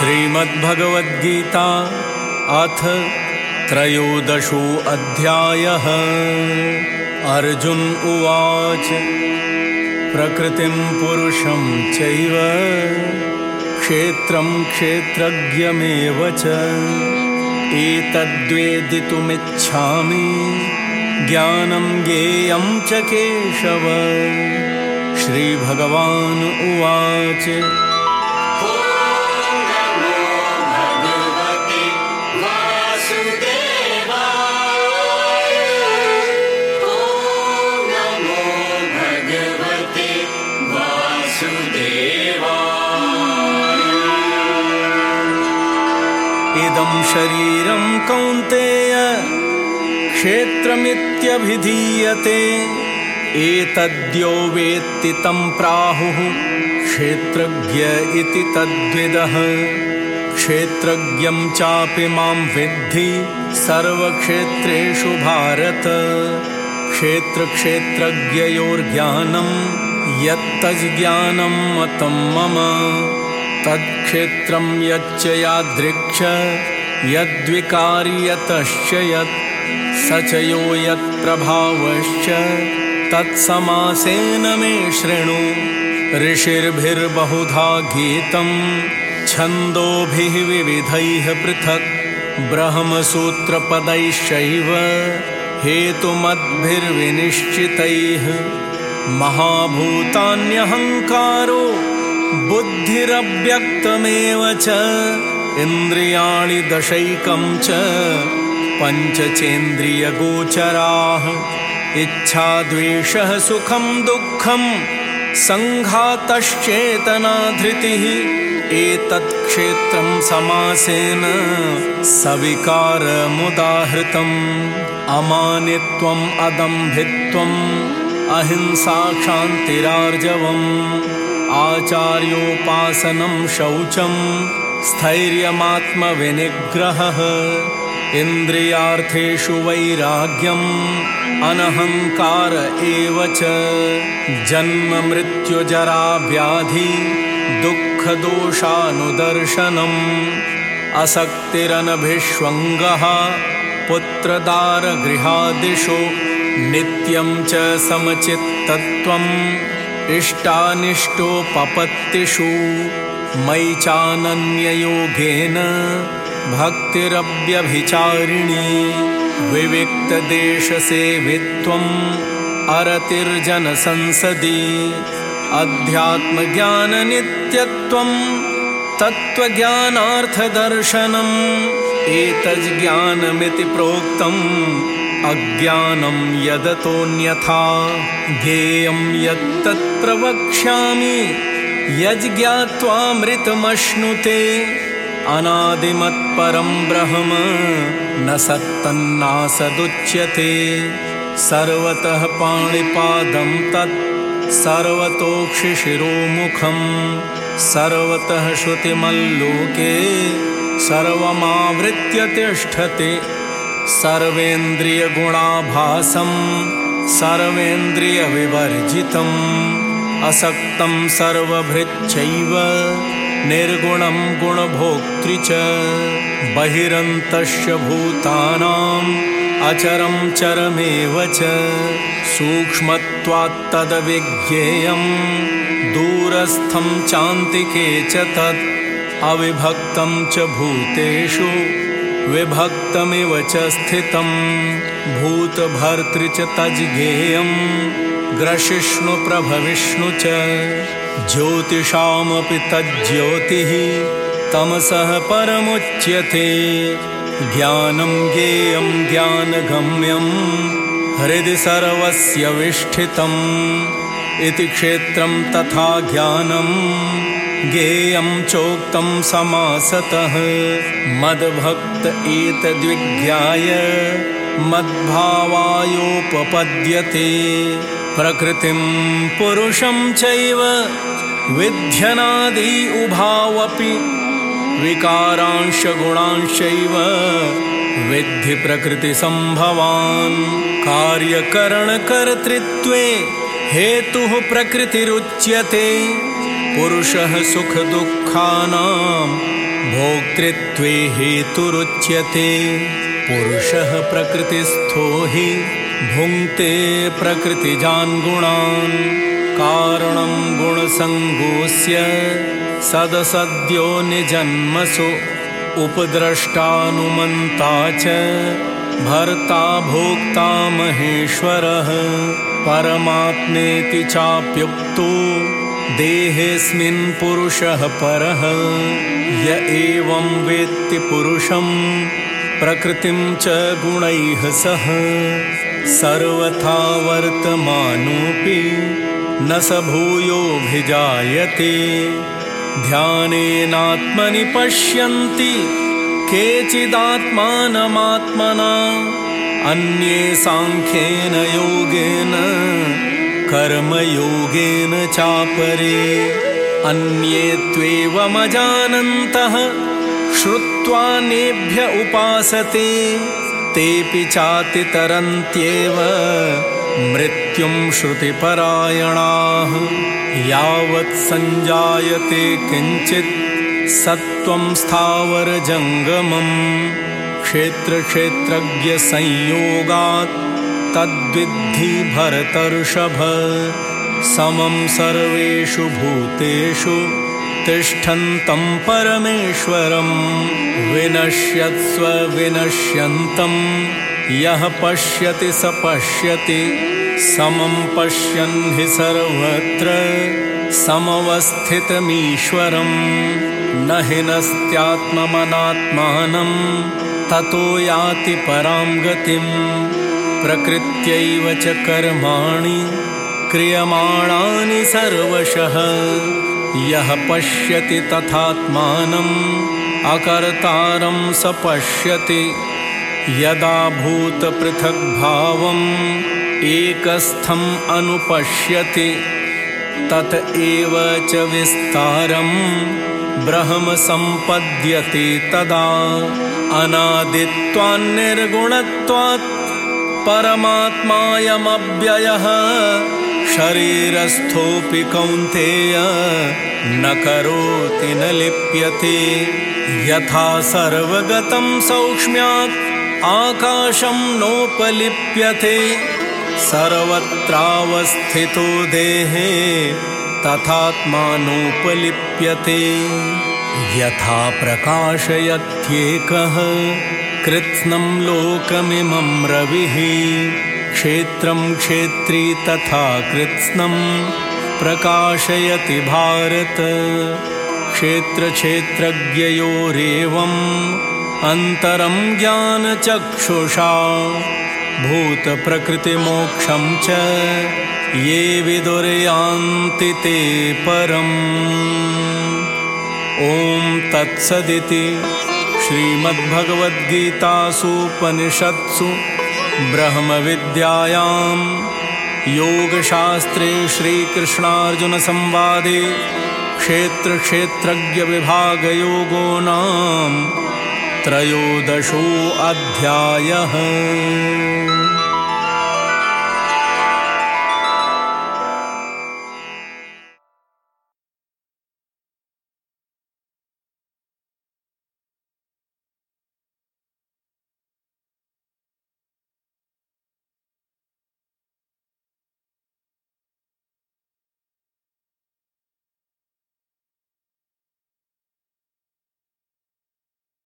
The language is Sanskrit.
श्रीमद्भगवद्गीता अथ त्रयोदशो अध्यायः। अर्जुन उवाच प्रकृतिं पुरुषं चैव क्षेत्रं क्षेत्रज्ञमेव च एतद्वेदितुमिच्छामि ज्ञानं ज्ञेयं च केशव। श्रीभगवान् उवाच इदं शरीरं कौन्तेय क्षेत्रमित्यभिधीयते एतद्यो वेत्ति तं प्राहुः क्षेत्रज्ञ इति तद्विदः। क्षेत्रज्ञं चापि मां विद्धि सर्वक्षेत्रेषु भारत। क्षेत्रक्षेत्रज्ञयोर्ज्ञानं यत्तज्ज्ञानं मतं मम तत्क्षेत्रं यच्च यादृक्ष यद्विकारी यतश्च यत् स च यो यत्प्रभावश्च तत्समासेन मे शृणु। ऋषिर्भिर्बहुधा गीतं छन्दोभिः विविधैः पृथक् ब्रह्मसूत्रपदैश्चैव हेतुमद्भिर्विनिश्चितैः। महाभूतान्यहङ्कारो बुद्धिरव्यक्तमेव च इन्द्रियाणि दशैकं च पञ्चचेन्द्रियगोचराः। इच्छा द्वेषः सुखं दुःखं सङ्घातश्चेतना धृतिः एतत् क्षेत्रं समासेन सविकारमुदाहृतम्। अमानित्वम् अदम्भित्वम् अहिंसा क्षान्तिरार्जवम् आचार्योपासनं शौचं स्थैर्यमात्मविनिग्रहः। इन्द्रियार्थेषु वैराग्यम् अनहङ्कार एव च। जन्म मृत्युजरा व्याधि दुःखदोषानुदर्शनम् असक्तिरनभिष्वङ्गः पुत्रदारगृहादिषु नित्यं च समचित्तत्वम् इष्टानिष्टोपपत्तिषु मयि चानन्ययोगेन भक्तिरव्यभिचारिणी। विविक्तदेशसेवित्वम् अरतिर्जनसंसदि अध्यात्मज्ञाननित्यत्वम् तत्त्वज्ञानार्थदर्शनम् एतज्ज्ञानमिति प्रोक्तम् अज्ञानं यदतोऽन्यथा। ज्ञेयं यत्तत् प्रवक्ष्यामि यज्ज्ञात्वामृतमश्नुते अनादिमत्परं ब्रह्म न सत्तन्नासदुच्यते। सर्वतः पाणिपादं तत् सर्वतोक्षिशिरोमुखं सर्वतः श्रुतिमल्लोके सर्वमावृत्य तिष्ठति। सर्वेन्द्रियगुणाभासं सर्वेन्द्रियविवर्जितम् असक्तं सर्वभृच्चैव निर्गुणं गुणभोक्तृ च। बहिरन्तश्च भूतानाम् अचरं चरमेव च सूक्ष्मत्वात् तद्विज्ञेयं दूरस्थं चान्तिके च तत्। अविभक्तं च भूतेषु विभक्तमिव च स्थितं भूतभर्तृ च तज्ज्ञेयं ग्रशिष्णुप्रभविष्णु च। ज्योतिषामपि तज्ज्योतिः तमसः परमुच्यते। ज्ञानं ज्ञेयं ज्ञानगम्यं हृदि सर्वस्य विष्ठितम् इति क्षेत्रं तथा ज्ञानं ज्ञेयं चोक्तं समासतः। मद्भक्त एतद्विज्ञाय मद्भावायोपपद्यते। प्रकृतिं पुरुषं चैव विध्यनादि उभावपि विकारांश गुणांश्चैव विद्धि प्रकृतिसम्भवान्। कार्यकरणकर्तृत्वे हेतुः प्रकृतिरुच्यते। पुरुषः सुख दुःखानां भोक्तृत्वे हेतुरुच्यते। पुरुषः प्रकृतिस्थो हि भुङ्क्ते प्रकृतिजान् गुणान्। कारणं गुणसङ्गोऽस्य सदसद्यो निजन्मसु। उपद्रष्टानुमन्ता च भर्ता भोक्ता महेश्वरः। परमात्मेति चाप्युक्तो देहेऽस्मिन् पुरुषः परः। य एवं वेत्ति पुरुषं प्रकृतिं च गुणैः सह। सर्वथा वर्तमानोऽपि न स भूयोऽभिजायते। ध्यानेनात्मनि पश्यन्ति केचिदात्मानमात्मना। अन्ये साङ्ख्येन योगेन कर्मयोगेन चापरे। अन्ये त्वेवमजानन्तः श्रुत्वा नेभ्य उपासते। तेऽपि चातितरन्त्येव मृत्युं श्रुतिपरायणाः। यावत् सञ्जायते किञ्चित् सत्त्वं स्थावरजङ्गमम्। क्षेत्रक्षेत्रज्ञसंयोगात् तद्विद्धि भरतर्षभ। समं सर्वेषु भूतेषु तिष्ठन्तं परमेश्वरं। विनश्यत्स्व विनश्यन्तं यः पश्यति स पश्यति। समं पश्यन् हि सर्वत्र समवस्थितमीश्वरं। न हि नस्त्यात्ममनात्मानं ततो याति परां गतिम्। प्रकृत्यैव च कर्माणि क्रियमाणानि सर्वशः। यः पश्यति तथात्मानम् अकर्तारं स पश्यति। यदा भूतपृथग्भावम् एकस्थम् अनुपश्यति तत एव च विस्तारं ब्रह्म सम्पद्यते तदा। अनादित्वान्निर्गुणत्वात् परमात्मायमव्ययः। शरीरस्थोऽपि कौन्तेय न करोति न लिप्यते। यथा सर्वगतं सौक्ष्म्यात् आकाशं नोपलिप्यते। सर्वत्रावस्थितो देहे तथात्मानोपलिप्यते। यथा प्रकाशयत्येकः कृत्स्नं लोकमिमं रविः। क्षेत्रं क्षेत्री तथा कृत्स्नं प्रकाशयति भारत। क्षेत्रक्षेत्रज्ञयोरेवम् अन्तरं ज्ञानचक्षुषा। भूतप्रकृतिमोक्षं च ये विदुर्यान्ति ते परम्। ॐ तत्सदिति श्रीमद्भगवद्गीतासूपनिषत्सु ब्रह्मविद्यायां योगशास्त्रे श्रीकृष्णार्जुनसंवादे क्षेत्रक्षेत्रज्ञविभागयोगो नाम त्रयोदशोऽध्यायः।